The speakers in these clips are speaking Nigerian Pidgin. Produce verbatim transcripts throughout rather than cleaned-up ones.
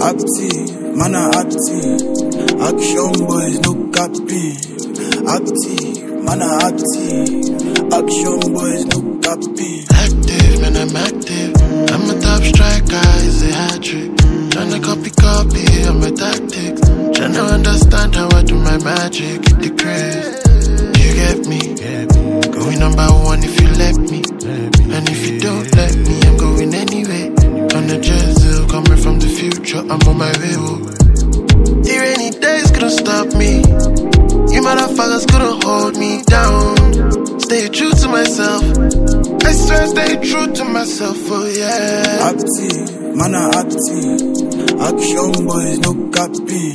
Active, man a active. Action boys no copy. Active, man a active. Action boys no copy. Active, man I'm active. I'm a top striker, it's a hat trick. Tryna copy copy, I'm a tactics. Tryna understand how I do my magic. The craze, you get me. Going number one if you let me. And if you don't let me, I'm going anyway. On the Jezel, coming from the future, I'm on my way. The rainy days couldn't stop me. You motherfuckers couldn't hold me down. Stay true to myself. I swear, stay true to myself, oh yeah. Active, man a active. Action boys no copy.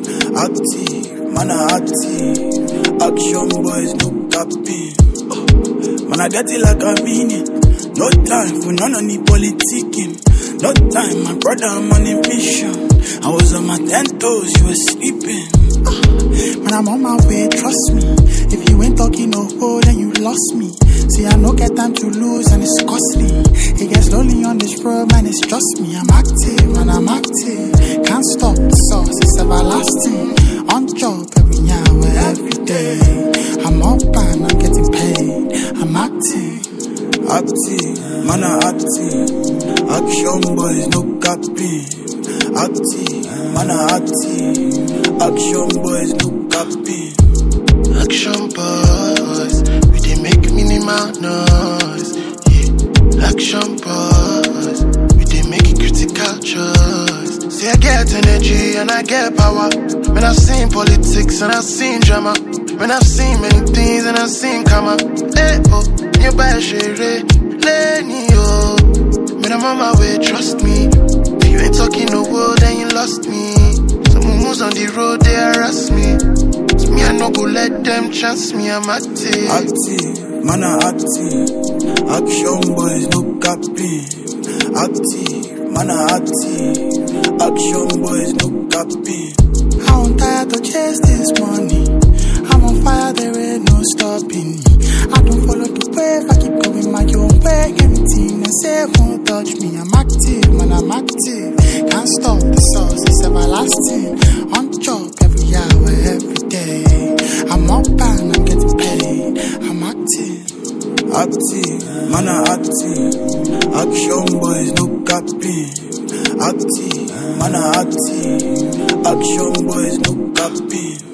Active, man a active. Action boys no copy. Man I dirty like a minute. No time for none of the politicking. No time, my brother, I'm on a mission. I was on my ten toes, you were sleeping. Man, I'm on my way, trust me. If you ain't talking no hoe, then you lost me. See, I no get time to lose and it's costly. It gets lonely on this road, man, it's just me. I'm active, man, I'm active. Can't stop the sauce, it's everlasting. On job every hour, every day. I'm up and I'm getting paid. I'm active. Active, man a active. Action boys no copy. Active, man a active. Action boys no copy. Action boys, we dey make minimal noise. Yeah. Action boys, we dey make critical choice. See I get energy and I get power. When I've seen politics and I've seen drama. When I've seen many things and I've seen karma. Hey oh, you buy share, Lenny oh. When I'm on my way, trust me. If you ain't talking no word, then you lost me. Some moves on the road, they harass me. So me, I no go let them chance me, I'm active. Active, man a active. Action boys no copy. Active, man a active. Action boys no copy. I'm tired to chase this money. I'm on fire, there ain't no stopping me. I don't follow the wave, I keep going my own way. Anything they say won't touch me. I'm active, man, I'm active. Can't stop the sauce, it's everlasting. On job every hour, every day. I'm up and I'm getting paid. I'm active. Active, man, I'm active. Action boys no copy. Active, man, I'm active. Action boys no copy.